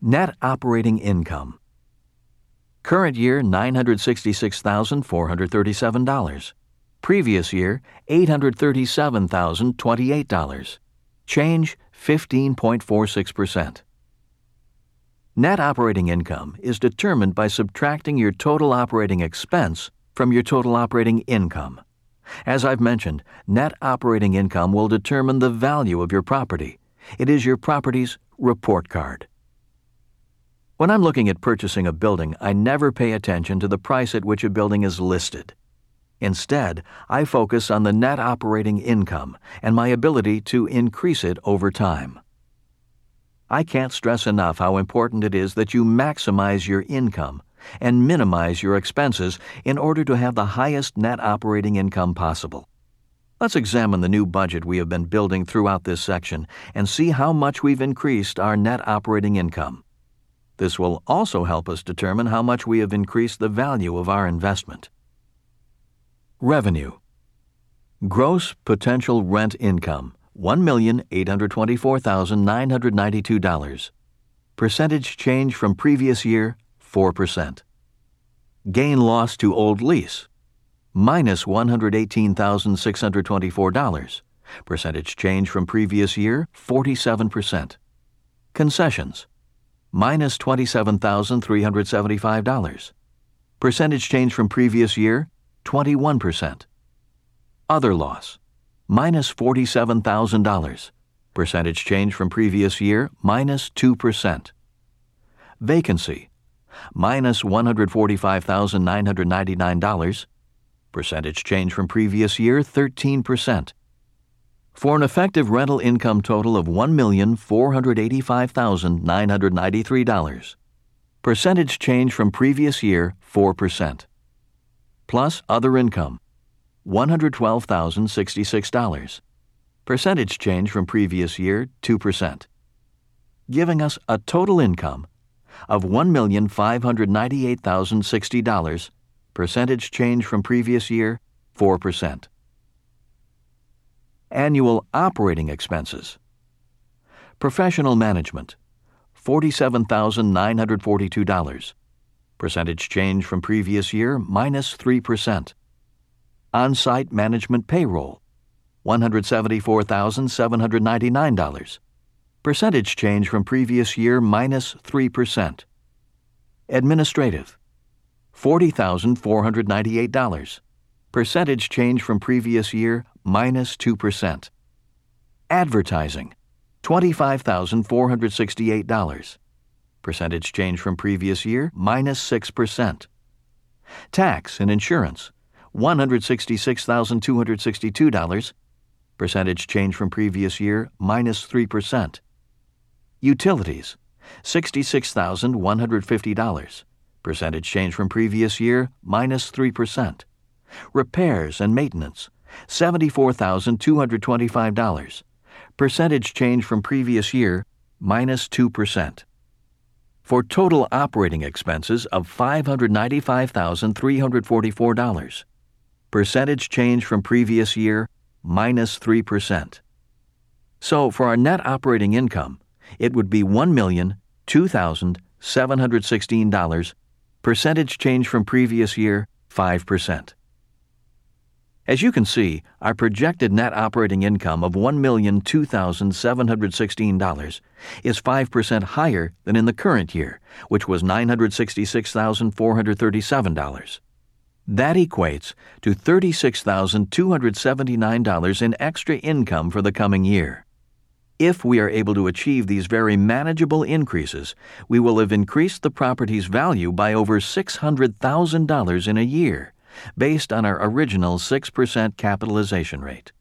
Net operating income. Current year, $966,437. Previous year, $837,028. Change, 15.46%. Net operating income is determined by subtracting your total operating expense from your total operating income. As I've mentioned, net operating income will determine the value of your property. It is your property's report card. When I'm looking at purchasing a building, I never pay attention to the price at which a building is listed. Instead, I focus on the net operating income and my ability to increase it over time. I can't stress enough how important it is that you maximize your income and minimize your expenses in order to have the highest net operating income possible. Let's examine the new budget we have been building throughout this section and see how much we've increased our net operating income. This will also help us determine how much we have increased the value of our investment. Revenue. Gross potential rent income, $1,824,992. Percentage change from previous year, 4%. Gain loss to old lease, minus $118,624. Percentage change from previous year, 47%. Concessions, minus $27,375. Percentage change from previous year, 21%. Other loss, minus $47,000. Percentage change from previous year, minus 2%. Vacancy, minus $145,999. Percentage change from previous year, 13%. For an effective rental income total of $1,485,993. Percentage change from previous year, 4%. Plus other income, $112,066. Percentage change from previous year, 2%. Giving us a total income of $1,598,060. Percentage change from previous year, 4%. Annual operating expenses. Professional management, $47,942. Percentage change from previous year, minus 3%. On-site management payroll, $174,799. Percentage change from previous year, minus 3%. Administrative, $40,498. Percentage change from previous year, minus 2%. Advertising, $25,468. Percentage change from previous year, minus 6%. Tax and insurance, $166,262. Percentage change from previous year, minus 3%. Utilities, $66,150. Percentage change from previous year, minus 3%. Repairs and maintenance, $74,225. Percentage change from previous year, minus 2%. For total operating expenses of $595,344. Percentage change from previous year, minus 3%. So for our net operating income, it would be $1,002,716. Percentage change from previous year, 5%. As you can see, our projected net operating income of $1,002,716 is 5% higher than in the current year, which was $966,437. That equates to $36,279 in extra income for the coming year. If we are able to achieve these very manageable increases, we will have increased the property's value by over $600,000 in a year, based on our original 6% capitalization rate.